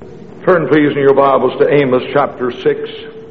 Turn please in your Bibles to Amos chapter 6.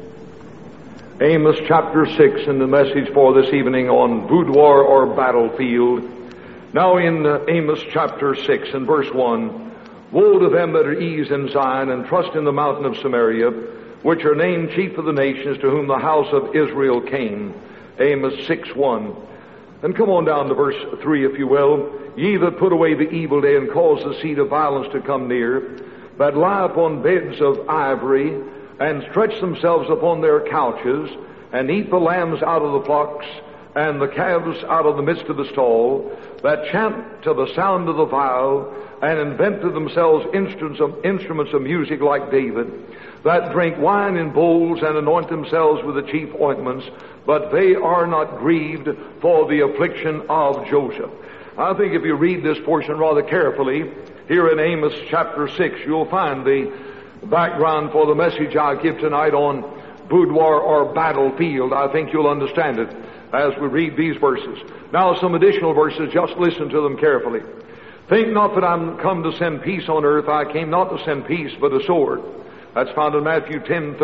Amos chapter 6 in the message for this evening on boudoir or battlefield. Now in Amos chapter 6 and verse 1, Woe to them that are eased in Zion and trust in the mountain of Samaria, which are named chief of the nations, to whom the house of Israel came. Amos 6:1. And come on down to verse 3 if you will. Ye that put away the evil day and cause the seed of violence to come near, that lie upon beds of ivory, and stretch themselves upon their couches, and eat the lambs out of the flocks, and the calves out of the midst of the stall, that chant to the sound of the viol, and invent to themselves instruments of music like David, that drink wine in bowls, and anoint themselves with the chief ointments, but they are not grieved for the affliction of Joseph. I think if you read this portion rather carefully, here in Amos chapter 6, you'll find the background for the message I give tonight on boudoir or battlefield. I think you'll understand it as we read these verses. Now some additional verses, just listen to them carefully. Think not that I'm come to send peace on earth. I came not to send peace, but a sword. That's found in Matthew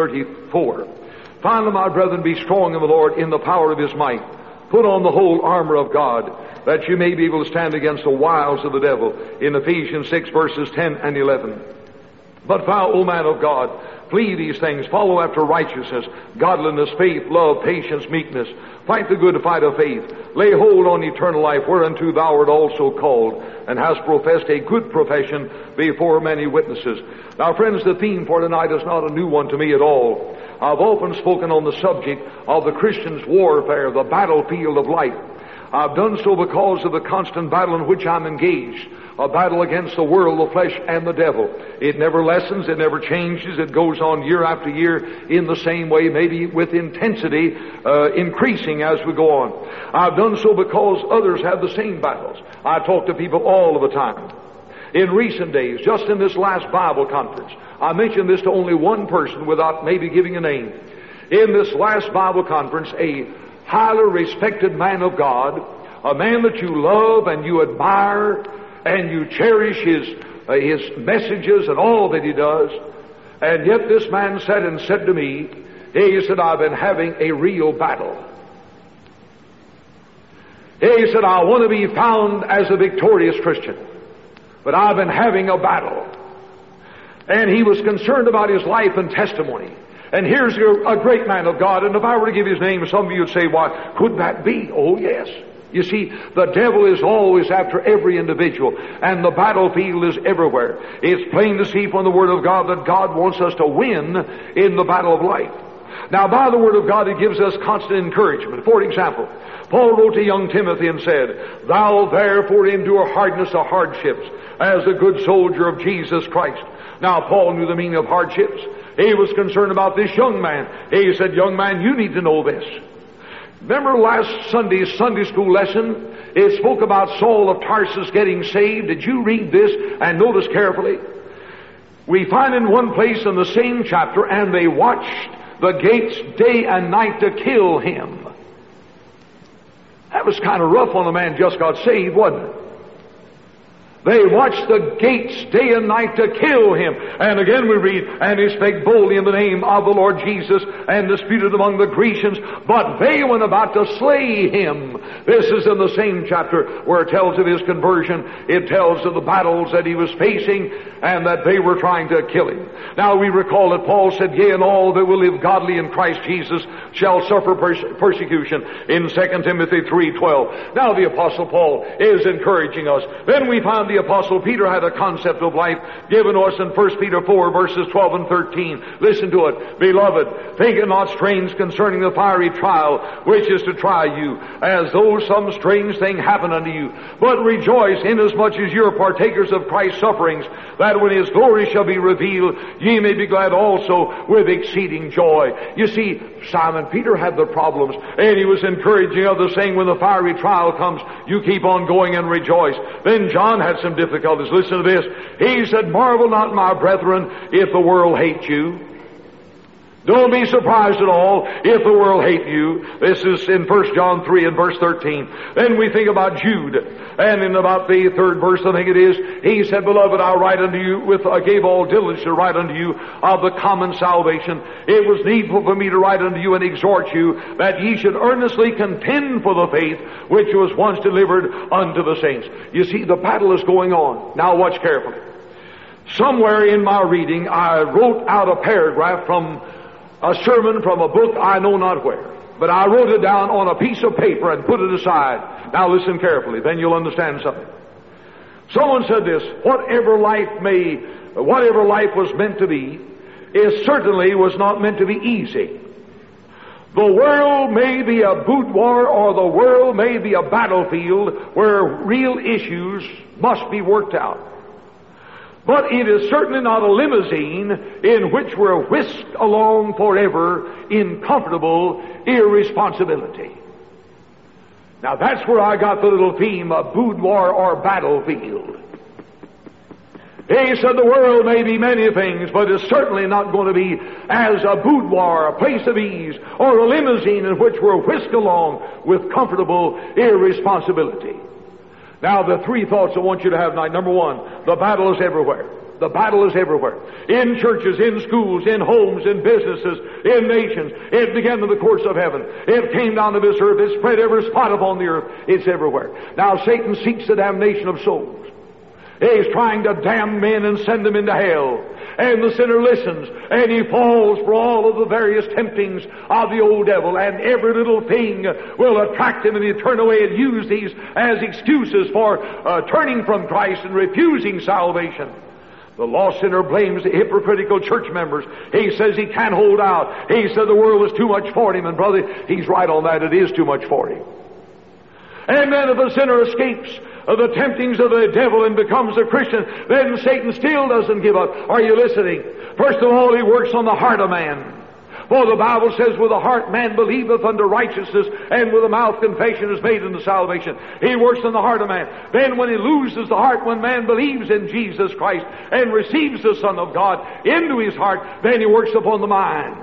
10:34. Finally, my brethren, be strong in the Lord, in the power of His might. Put on the whole armor of God, that you may be able to stand against the wiles of the devil, in Ephesians 6 verses 10 and 11. But thou, O man of God, flee these things, follow after righteousness, godliness, faith, love, patience, meekness. Fight the good fight of faith. Lay hold on eternal life, whereunto thou art also called, and hast professed a good profession before many witnesses. Now, friends, the theme for tonight is not a new one to me at all. I've often spoken on the subject of the Christian's warfare, the battlefield of life. I've done so because of the constant battle in which I'm engaged, a battle against the world, the flesh, and the devil. It never lessens, it never changes, it goes on year after year in the same way, maybe with intensity increasing as we go on. I've done so because others have the same battles. I talk to people all of the time. In recent days, just in this last Bible conference, I mentioned this to only one person without maybe giving a name. In this last Bible conference, a highly respected man of God, a man that you love and you admire and you cherish his messages and all that he does, and yet this man said to me, he said, I've been having a real battle. He said, I want to be found as a victorious Christian, but I've been having a battle. And he was concerned about his life and testimony. And here's a great man of God, and if I were to give his name, some of you would say, why, could that be? Oh, yes. You see, the devil is always after every individual, and the battlefield is everywhere. It's plain to see from the Word of God that God wants us to win in the battle of life. Now, by the Word of God, it gives us constant encouragement. For example, Paul wrote to young Timothy and said, Thou therefore endure hardness of hardships, as a good soldier of Jesus Christ. Now, Paul knew the meaning of hardships. He was concerned about this young man. He said, young man, you need to know this. Remember last Sunday's Sunday school lesson? It spoke about Saul of Tarsus getting saved. Did you read this and notice carefully? We find in one place in the same chapter, and they watched the gates day and night to kill him. That was kind of rough on a man just got saved, wasn't it? They watched the gates day and night to kill him. And again we read, and he spake boldly in the name of the Lord Jesus, and disputed among the Grecians, but they went about to slay him. This is in the same chapter where it tells of his conversion. It tells of the battles that he was facing, and that they were trying to kill him. Now we recall that Paul said, Yea, and all that will live godly in Christ Jesus shall suffer persecution, in 2 Timothy 3:12. Now the Apostle Paul is encouraging us. Then we find the Apostle Peter had a concept of life given to us in 1 Peter 4 verses 12 and 13. Listen to it. Beloved, think it not strange concerning the fiery trial which is to try you, as though some strange thing happened unto you. But rejoice inasmuch as you are partakers of Christ's sufferings, that when His glory shall be revealed, ye may be glad also with exceeding joy. You see, Simon Peter had the problems, and he was encouraging others, saying, when the fiery trial comes, you keep on going and rejoice. Then John had some difficulties. Listen to this. He said, Marvel not, my brethren, if the world hate you. Don't be surprised at all if the world hate you. This is in 1 John 3 and verse 13. Then we think about Jude. And in about the third verse, I think it is, he said, Beloved, I write unto you I gave all diligence to write unto you of the common salvation. It was needful for me to write unto you and exhort you that ye should earnestly contend for the faith which was once delivered unto the saints. You see, the battle is going on. Now watch carefully. Somewhere in my reading, I wrote out a paragraph from a sermon from a book I know not where. But I wrote it down on a piece of paper and put it aside. Now listen carefully, then you'll understand something. Someone said this, whatever life was meant to be, it certainly was not meant to be easy. The world may be a boudoir or the world may be a battlefield where real issues must be worked out. But it is certainly not a limousine in which we're whisked along forever in comfortable irresponsibility. Now that's where I got the little theme of boudoir or battlefield. He said the world may be many things, but it's certainly not going to be as a boudoir, a place of ease, or a limousine in which we're whisked along with comfortable irresponsibility. Now, the three thoughts I want you to have tonight. Number one, the battle is everywhere. The battle is everywhere. In churches, in schools, in homes, in businesses, in nations. It began in the courts of heaven. It came down to this earth. It spread every spot upon the earth. It's everywhere. Now, Satan seeks the damnation of souls. He's trying to damn men and send them into hell. And the sinner listens, and he falls for all of the various temptings of the old devil, and every little thing will attract him, and he'll turn away and use these as excuses for turning from Christ and refusing salvation. The lost sinner blames the hypocritical church members. He says he can't hold out. He said the world is too much for him, and brother, he's right on that. It is too much for him. And then if a sinner escapes the temptings of the devil and becomes a Christian, then Satan still doesn't give up. Are you listening? First of all, he works on the heart of man. For the Bible says, with the heart man believeth unto righteousness, and with the mouth confession is made unto salvation. He works on the heart of man. Then when he loses the heart, when man believes in Jesus Christ and receives the Son of God into his heart, then he works upon the mind.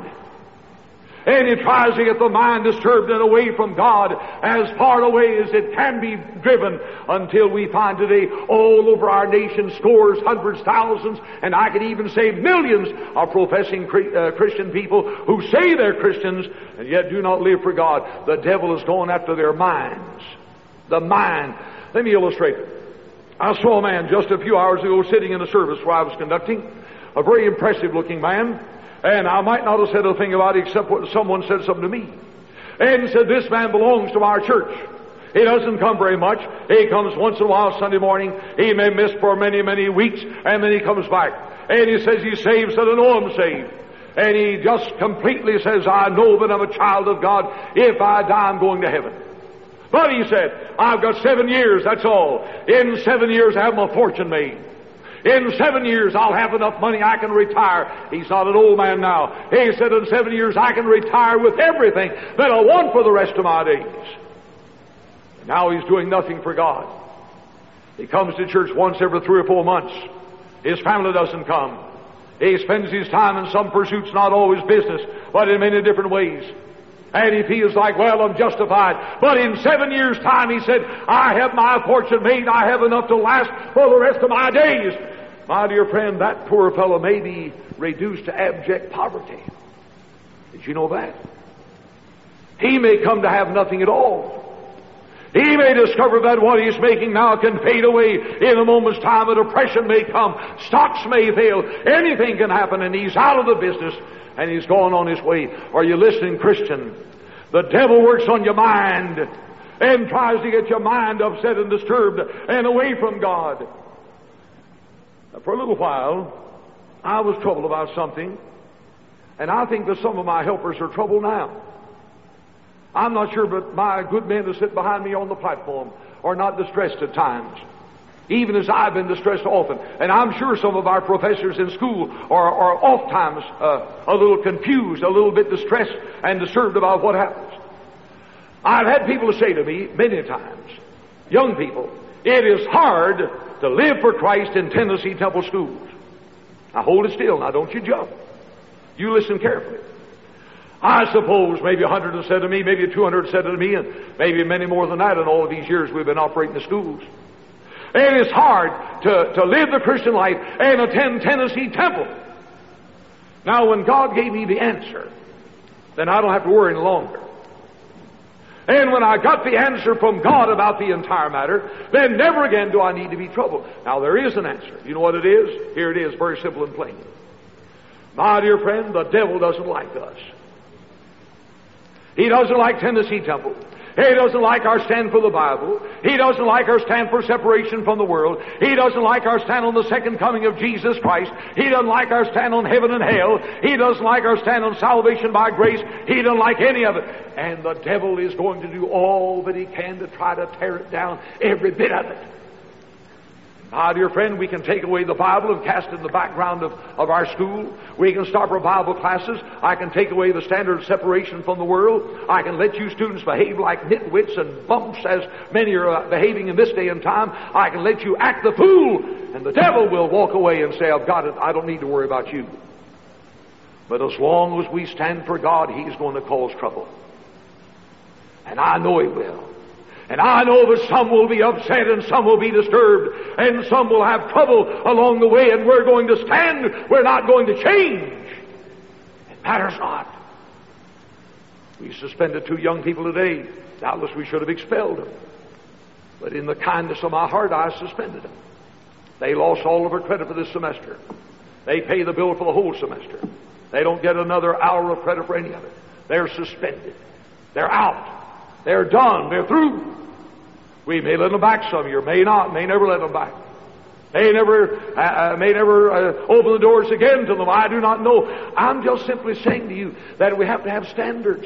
And he tries to get the mind disturbed and away from God as far away as it can be driven, until we find today all over our nation scores, hundreds, thousands, and I could even say millions of professing Christian people who say they're Christians and yet do not live for God. The devil is going after their minds. The mind. Let me illustrate it. I saw a man just a few hours ago sitting in a service where I was conducting, a very impressive looking man. And I might not have said a thing about it except what someone said something to me. And said, this man belongs to our church. He doesn't come very much. He comes once in a while Sunday morning. He may miss for many, many weeks, and then he comes back. And he says he's saved, said, I know I'm saved. And he just completely says, I know that I'm a child of God. If I die, I'm going to heaven. But he said, I've got 7 years, that's all. In 7 years, I have my fortune made. In 7 years, I'll have enough money I can retire. He's not an old man now. He said, in 7 years, I can retire with everything that I want for the rest of my days. Now he's doing nothing for God. He comes to church once every 3 or 4 months. His family doesn't come. He spends his time in some pursuits, not always business, but in many different ways. And he feels like, well, I'm justified. But in 7 years' time, he said, I have my fortune made. I have enough to last for the rest of my days. My dear friend, that poor fellow may be reduced to abject poverty. Did you know that? He may come to have nothing at all. He may discover that what he's making now can fade away in a moment's time. A depression may come. Stocks may fail. Anything can happen, and he's out of the business, and he's gone on his way. Are you listening, Christian? The devil works on your mind and tries to get your mind upset and disturbed and away from God. For a little while, I was troubled about something, and I think that some of my helpers are troubled now. I'm not sure, but my good men that sit behind me on the platform are not distressed at times, even as I've been distressed often. And I'm sure some of our professors in school are oft times a little confused, a little bit distressed and disturbed about what happens. I've had people say to me many times, young people, it is hard to live for Christ in Tennessee Temple schools. Now hold it still. Now don't you jump. You listen carefully. I suppose maybe 100 have said to me, maybe 200 said to me, and maybe many more than that in all of these years we've been operating the schools. It is hard to live the Christian life and attend Tennessee Temple. Now, when God gave me the answer, then I don't have to worry any longer. And when I got the answer from God about the entire matter, then never again do I need to be troubled. Now, there is an answer. You know what it is? Here it is, very simple and plain. My dear friend, the devil doesn't like us. He doesn't like Tennessee Temple. He doesn't like our stand for the Bible. He doesn't like our stand for separation from the world. He doesn't like our stand on the second coming of Jesus Christ. He doesn't like our stand on heaven and hell. He doesn't like our stand on salvation by grace. He doesn't like any of it. And the devil is going to do all that he can to try to tear it down, every bit of it. My dear friend, we can take away the Bible and cast it in the background of our school. We can stop our Bible classes. I can take away the standard of separation from the world. I can let you students behave like nitwits and bumps as many are behaving in this day and time. I can let you act the fool, and the devil will walk away and say, I've got it. I don't need to worry about you. But as long as we stand for God, He's going to cause trouble. And I know He will. And I know that some will be upset and some will be disturbed and some will have trouble along the way, and we're going to stand. We're not going to change. It matters not. We suspended 2 young people today. Doubtless we should have expelled them. But in the kindness of my heart, I suspended them. They lost all of their credit for this semester. They pay the bill for the whole semester. They don't get another hour of credit for any of it. They're suspended. They're out. They're done. They're through. We may let them back some year, may not, may never let them back. May never open the doors again to them. I do not know. I'm just simply saying to you that we have to have standards.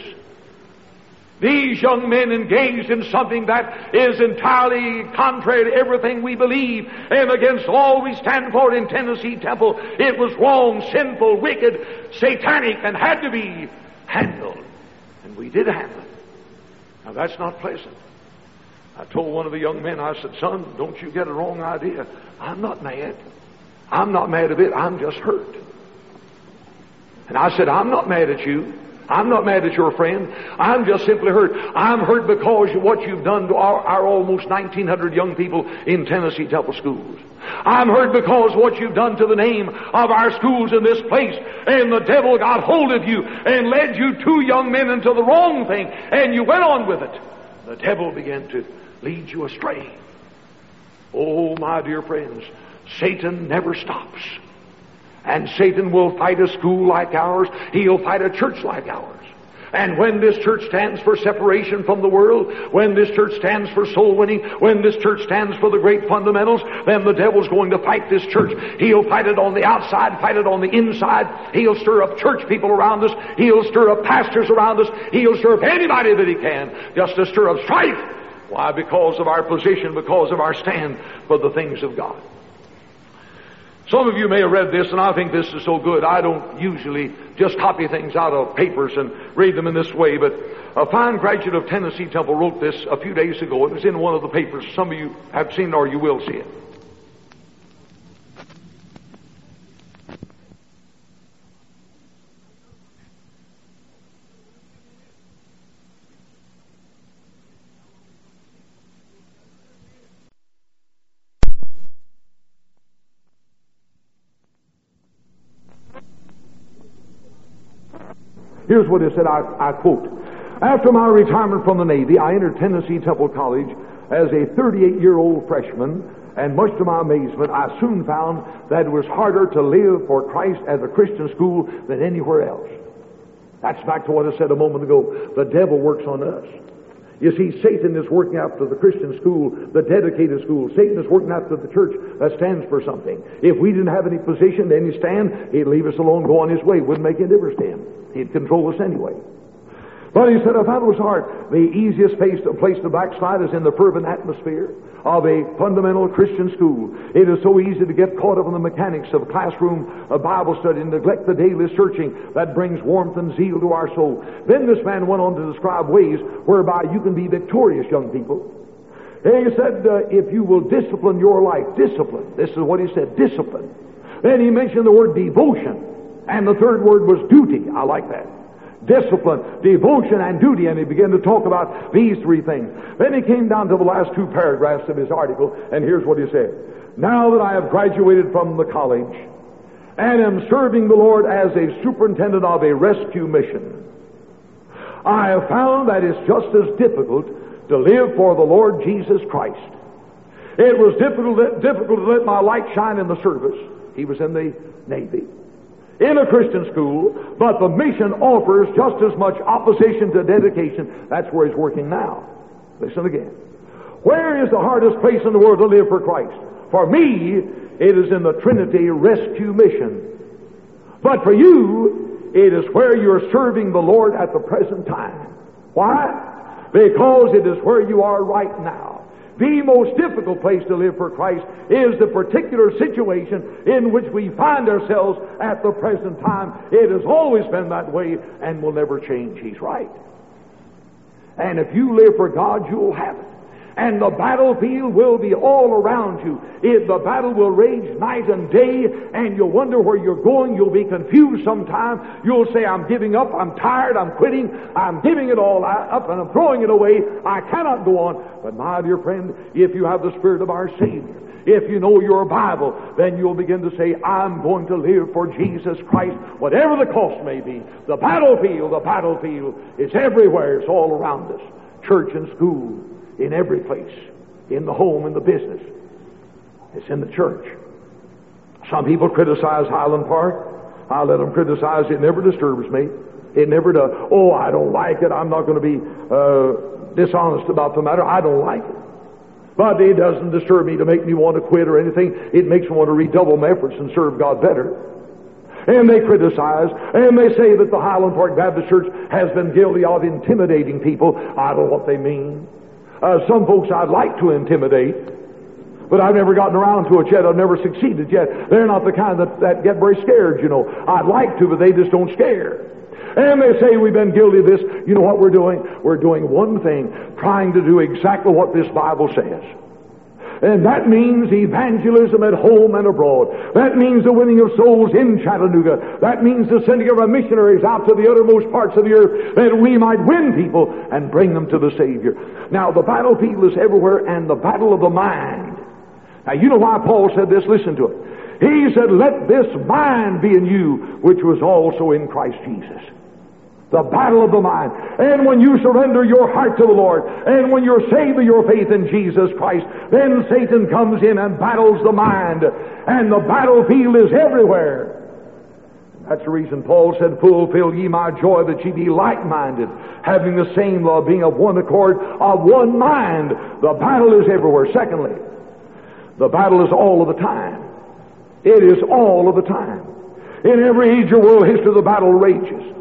These young men engaged in something that is entirely contrary to everything we believe and against all we stand for in Tennessee Temple. It was wrong, sinful, wicked, satanic, and had to be handled. And we did handle it. Now that's not pleasant. I told one of the young men, I said, son, don't you get a wrong idea. I'm not mad. I'm not mad a bit. I'm just hurt. And I said, I'm not mad at you. I'm not mad at your friend. I'm just simply hurt. I'm hurt because of what you've done to our almost 1,900 young people in Tennessee Temple schools. I'm hurt because of what you've done to the name of our schools in this place. And the devil got hold of you and led you 2 young men into the wrong thing. And you went on with it. The devil began to lead you astray. Oh, my dear friends, Satan never stops. And Satan will fight a school like ours. He'll fight a church like ours. And when this church stands for separation from the world, when this church stands for soul winning, when this church stands for the great fundamentals, then the devil's going to fight this church. He'll fight it on the outside, fight it on the inside. He'll stir up church people around us. He'll stir up pastors around us. He'll stir up anybody that he can just to stir up strife. Why? Because of our position, because of our stand for the things of God. Some of you may have read this, and I think this is so good. I don't usually just copy things out of papers and read them in this way, but a fine graduate of Tennessee Temple wrote this a few days ago. It was in one of the papers. Some of you have seen it or you will see it. Here's what it said, I quote, after my retirement from the Navy, I entered Tennessee Temple College as a 38-year-old freshman, and much to my amazement, I soon found that it was harder to live for Christ as a Christian school than anywhere else. That's back to what I said a moment ago. The devil works on us. You see, Satan is working after the Christian school, the dedicated school. Satan is working after the church that stands for something. If we didn't have any position, any stand, he'd leave us alone, go on his way. Wouldn't make any difference to him. He'd control us anyway. But he said, I found it was hard. The easiest place to backslide is in the fervent atmosphere of a fundamental Christian school. It is so easy to get caught up in the mechanics of classroom, of Bible study, and neglect the daily searching that brings warmth and zeal to our soul. Then this man went on to describe ways whereby you can be victorious, young people. And he said, if you will discipline your life, discipline. This is what he said, discipline. Then he mentioned the word devotion. And the third word was duty. I like that. discipline, devotion, and duty. And he began to talk about these three things. Then he came down to the last two paragraphs of his article, and here's what he said. Now that I have graduated from the college and am serving the Lord as a superintendent of a rescue mission, I have found that it's just as difficult to live for the Lord Jesus Christ. It was difficult to let my light shine in the service. He was in the Navy, in a Christian school, but the mission offers just as much opposition to dedication. That's where he's working now. Listen again. Where is the hardest place in the world to live for Christ? For me, it is in the Trinity Rescue Mission. But for you, it is where you're serving the Lord at the present time. Why? Because it is where you are right now. The most difficult place to live for Christ is the particular situation in which we find ourselves at the present time. It has always been that way and will never change. He's right. And if you live for God, you'll have it. And the battlefield will be all around you. The battle will rage night and day, and you'll wonder where you're going. You'll be confused sometime. You'll say, I'm giving up, I'm tired, I'm quitting, I'm giving it all up, and I'm throwing it away. I cannot go on. But my dear friend, if you have the Spirit of our Savior, if you know your Bible, then you'll begin to say, I'm going to live for Jesus Christ, whatever the cost may be. The battlefield is everywhere. It's all around us. Church and school, in every place, in the home, in the business. It's in the church. Some people criticize Highland Park. I let them criticize. It never disturbs me. It never does. Oh, I don't like it. I'm not going to be dishonest about the matter. I don't like it. But it doesn't disturb me to make me want to quit or anything. It makes me want to redouble my efforts and serve God better. And they criticize, and they say that the Highland Park Baptist Church has been guilty of intimidating people. I don't know what they mean. Some folks I'd like to intimidate, but I've never gotten around to it yet. I've never succeeded yet. They're not the kind that get very scared, you know. I'd like to, but they just don't scare. And they say we've been guilty of this. You know what we're doing? We're doing one thing, trying to do exactly what this Bible says. And that means evangelism at home and abroad. That means the winning of souls in Chattanooga. That means the sending of our missionaries out to the uttermost parts of the earth, that we might win people and bring them to the Savior. Now, the battlefield is everywhere, and the battle of the mind. Now, you know why Paul said this? Listen to it. He said, let this mind be in you, which was also in Christ Jesus. The battle of the mind. And when you surrender your heart to the Lord, and when you're saved with your faith in Jesus Christ, then Satan comes in and battles the mind. And the battlefield is everywhere. That's the reason Paul said, fulfill ye my joy, that ye be like-minded, having the same love, being of one accord, of one mind. The battle is everywhere. Secondly, the battle is all of the time. It is all of the time. In every age of world history, the battle rages.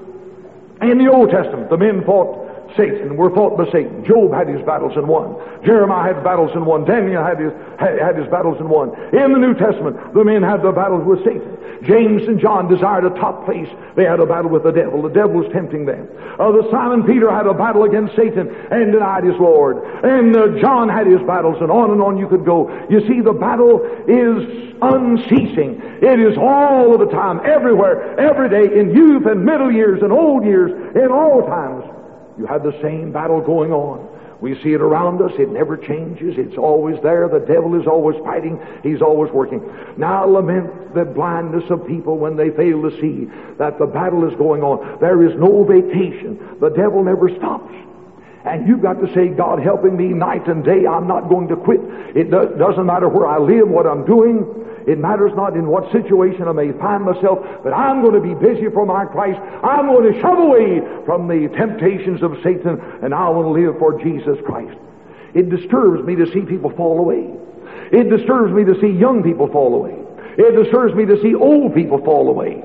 In the Old Testament, the men fought Satan, were fought by Satan. Job had his battles and won. Jeremiah had battles and won. Daniel had his battles and won. In the New Testament, the men had their battles with Satan. James and John desired a top place. They had a battle with the devil. The devil was tempting them. Simon Peter had a battle against Satan and denied his Lord. And John had his battles, and on you could go. You see, the battle is unceasing. It is all of the time, everywhere, every day, in youth and middle years and old years, in all times. You have the same battle going on. We see it around us. It never changes. It's always there. The devil is always fighting. He's always working. Now lament the blindness of people when they fail to see that the battle is going on. There is no vacation. The devil never stops. And you've got to say, God helping me night and day. I'm not going to quit. It doesn't matter where I live, what I'm doing. It matters not in what situation I may find myself, but I'm going to be busy for my Christ. I'm going to shove away from the temptations of Satan, and I will live for Jesus Christ. It disturbs me to see people fall away. It disturbs me to see young people fall away. It disturbs me to see old people fall away.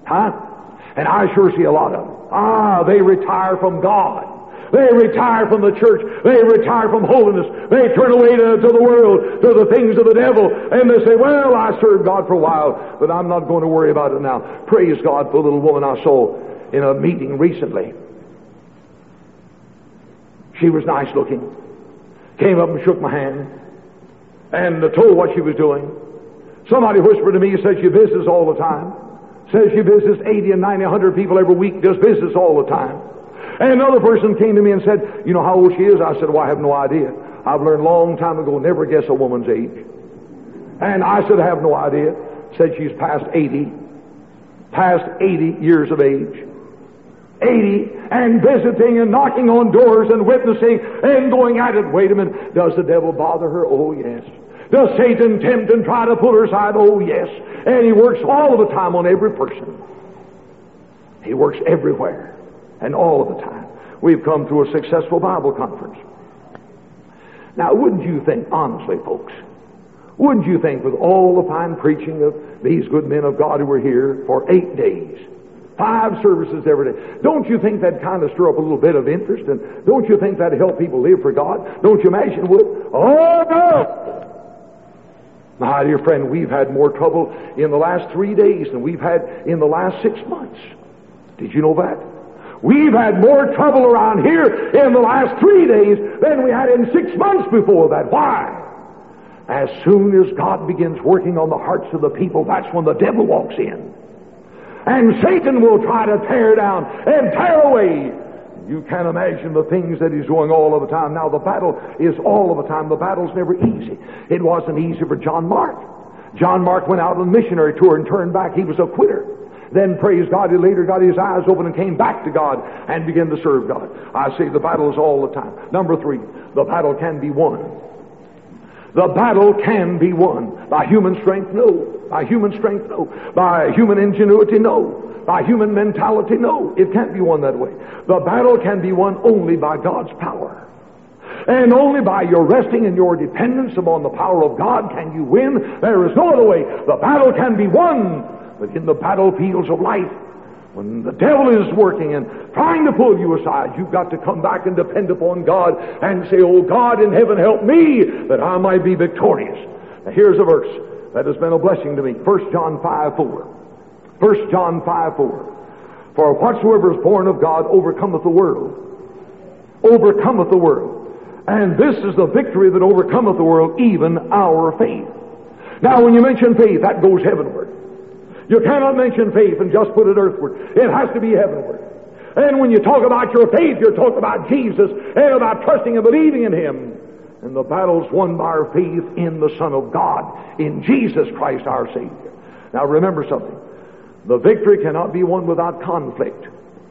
And I sure see a lot of them. They retire from God. They retire from the church. They retire from holiness. They turn away to the world, to the things of the devil, and they say, well, I served God for a while, but I'm not going to worry about it now. Praise God for a little woman I saw in a meeting recently. She was nice looking. Came up and shook my hand and told what she was doing. Somebody whispered to me, said she visits all the time. Says she visits 80 and 90, 100 people every week, does business all the time. And another person came to me and said, you know how old she is? I said, well, I have no idea. I've learned a long time ago, never guess a woman's age. And I said, I have no idea. Said she's past 80 years of age. 80, and visiting and knocking on doors and witnessing and going at it. Wait a minute, does the devil bother her? Oh, yes. Does Satan tempt and try to pull her aside? Oh, yes. And he works all of the time on every person. He works everywhere and all of the time. We've come through a successful Bible conference. Now, wouldn't you think, honestly, folks, wouldn't you think with all the fine preaching of these good men of God who were here for 8 days, 5 services every day, don't you think that kind of stir up a little bit of interest? And don't you think that'd help people live for God? Don't you imagine it would? Oh, no! My dear friend, we've had more trouble in the last 3 days than we've had in the last 6 months. Did you know that? We've had more trouble around here in the last 3 days than we had in 6 months before that. Why? As soon as God begins working on the hearts of the people, that's when the devil walks in. And Satan will try to tear down and tear away. You can't imagine the things that he's doing all of the time. Now, the battle is all of the time. The battle's never easy. It wasn't easy for John Mark. John Mark went out on a missionary tour and turned back. He was a quitter. Then, praise God, he later got his eyes open and came back to God and began to serve God. I say the battle is all the time. Number 3, the battle can be won. The battle can be won. By human strength, no. By human strength, no. By human ingenuity, no. By human mentality, no. It can't be won that way. The battle can be won only by God's power. And only by your resting and your dependence upon the power of God can you win. There is no other way. The battle can be won. But in the battlefields of life, when the devil is working and trying to pull you aside, you've got to come back and depend upon God and say, oh God in heaven, help me that I might be victorious. Now here's a verse that has been a blessing to me. 1 John 5:4. 1 John 5:4. For whatsoever is born of God overcometh the world. Overcometh the world. And this is the victory that overcometh the world, even our faith. Now when you mention faith, that goes heavenward. You cannot mention faith and just put it earthward. It has to be heavenward. And when you talk about your faith, you're talking about Jesus and about trusting and believing in Him. And the battle's won by our faith in the Son of God, in Jesus Christ our Savior. Now remember something. The victory cannot be won without conflict.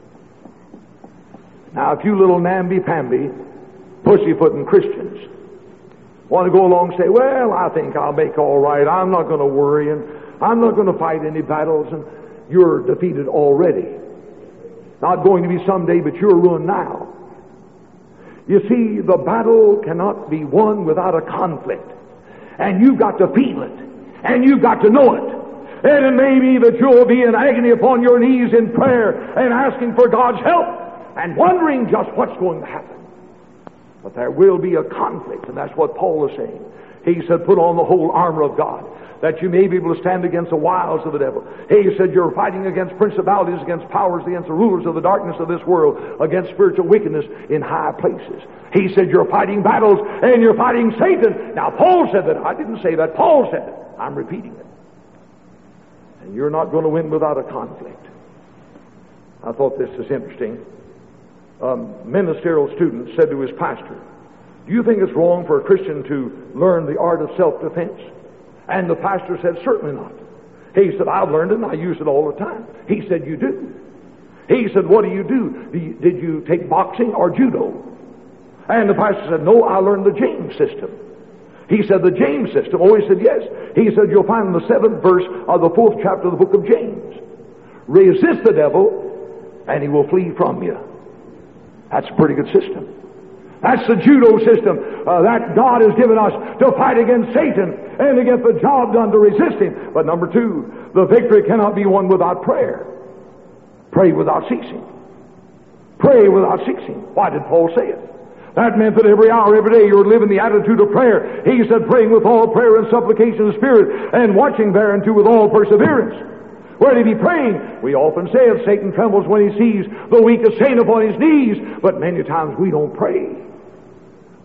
Now if you little namby-pamby, pussyfooting Christians want to go along and say, well, I think I'll make all right. I'm not going to worry and I'm not going to fight any battles, and you're defeated already. Not going to be someday, but you're ruined now. You see, the battle cannot be won without a conflict. And you've got to feel it. And you've got to know it. And it may be that you'll be in agony upon your knees in prayer and asking for God's help and wondering just what's going to happen. But there will be a conflict, and that's what Paul is saying. He said, put on the whole armor of God, that you may be able to stand against the wiles of the devil. He said you're fighting against principalities, against powers, against the rulers of the darkness of this world, against spiritual wickedness in high places. He said you're fighting battles and you're fighting Satan. Now Paul said that. I didn't say that. Paul said it. I'm repeating it. And you're not going to win without a conflict. I thought this was interesting. A ministerial student said to his pastor, do you think it's wrong for a Christian to learn the art of self-defense? And the pastor said, certainly not. He said, I've learned it and I use it all the time. He said, you do? He said, what do you do? Did you take boxing or judo? And the pastor said, no, I learned the James system. He said, the James system? Oh, he said, yes. He said, you'll find in the 7th verse of the 4th chapter of the book of James. Resist the devil and he will flee from you. That's a pretty good system. That's the judo system that God has given us to fight against Satan and to get the job done to resist him. But number 2, the victory cannot be won without prayer. Pray without ceasing. Pray without ceasing. Why did Paul say it? That meant that every hour, every day, you were living the attitude of prayer. He said, praying with all prayer and supplication of the Spirit, and watching thereunto with all perseverance. Where did he be praying? We often say it, Satan trembles when he sees the weakest saint upon his knees, but many times we don't pray.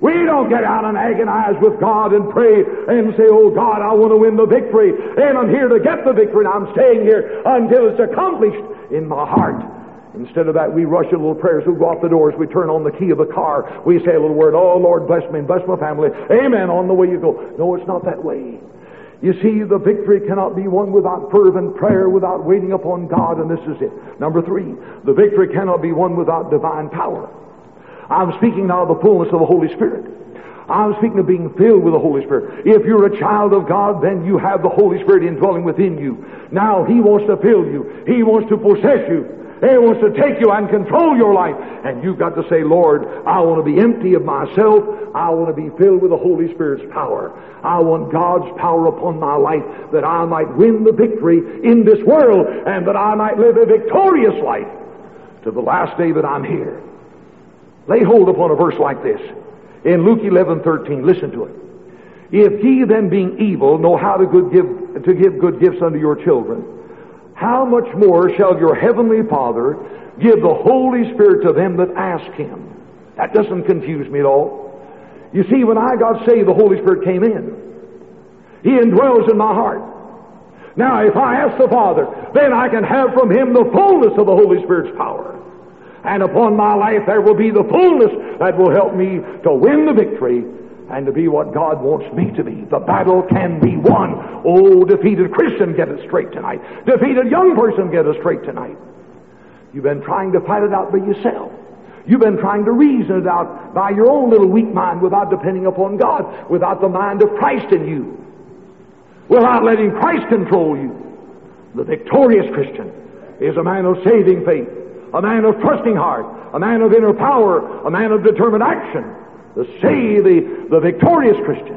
We don't get out and agonize with God and pray and say, oh God, I want to win the victory, and I'm here to get the victory, and I'm staying here until it's accomplished in my heart. Instead of that, we rush a little prayers, we go off the doors, we turn on the key of the car, we say a little word, oh Lord, bless me and bless my family, amen, on the way you go. No, it's not that way. You see, the victory cannot be won without fervent prayer, without waiting upon God, and this is it. Number 3, the victory cannot be won without divine power. I'm speaking now of the fullness of the Holy Spirit. I'm speaking of being filled with the Holy Spirit. If you're a child of God, then you have the Holy Spirit indwelling within you. Now, He wants to fill you. He wants to possess you. He wants to take you and control your life. And you've got to say, Lord, I want to be empty of myself. I want to be filled with the Holy Spirit's power. I want God's power upon my life, that I might win the victory in this world, and that I might live a victorious life to the last day that I'm here. Lay hold upon a verse like this. In Luke 11:13, listen to it. If ye then, being evil, know how to give good gifts unto your children, how much more shall your heavenly Father give the Holy Spirit to them that ask Him? That doesn't confuse me at all. You see, when I got saved, the Holy Spirit came in. He indwells in my heart. Now, if I ask the Father, then I can have from Him the fullness of the Holy Spirit's power. And upon my life there will be the fullness that will help me to win the victory and to be what God wants me to be. The battle can be won. Oh, defeated Christian, get it straight tonight. Defeated young person, get it straight tonight. You've been trying to fight it out by yourself. You've been trying to reason it out by your own little weak mind without depending upon God, without the mind of Christ in you, without letting Christ control you. The victorious Christian is a man of saving faith, a man of trusting heart, a man of inner power, a man of determined action. The victorious Christian.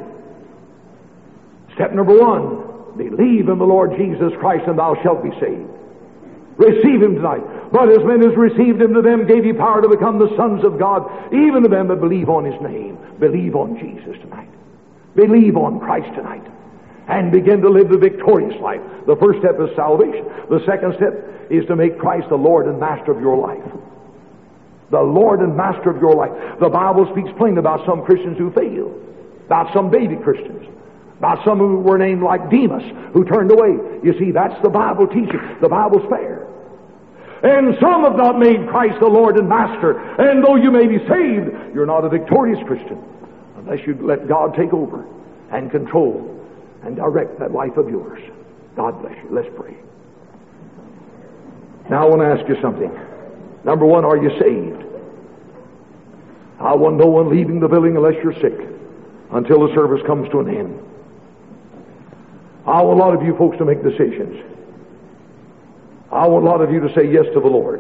Step number 1, believe in the Lord Jesus Christ and thou shalt be saved. Receive Him tonight. But as many as received Him, to them gave He power to become the sons of God, even to them that believe on His name. Believe on Jesus tonight. Believe on Christ tonight. And begin to live the victorious life. The first step is salvation. The second step is to make Christ the Lord and Master of your life. The Lord and Master of your life. The Bible speaks plain about some Christians who failed, about some baby Christians, about some who were named like Demas, who turned away. You see, that's the Bible teaching. The Bible's fair. And some have not made Christ the Lord and Master. And though you may be saved, you're not a victorious Christian unless you let God take over and control and direct that life of yours. God bless you. Let's pray. Now I want to ask you something. Number 1, are you saved? I want no one leaving the building unless you're sick until the service comes to an end. I want a lot of you folks to make decisions. I want a lot of you to say yes to the Lord.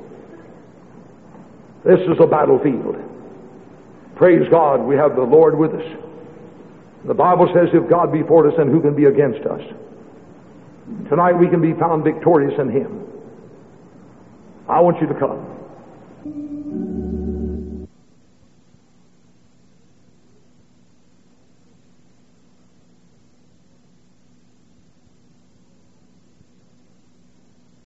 This is a battlefield. Praise God, we have the Lord with us. The Bible says, if God be for us, then who can be against us? Tonight we can be found victorious in Him. I want you to come.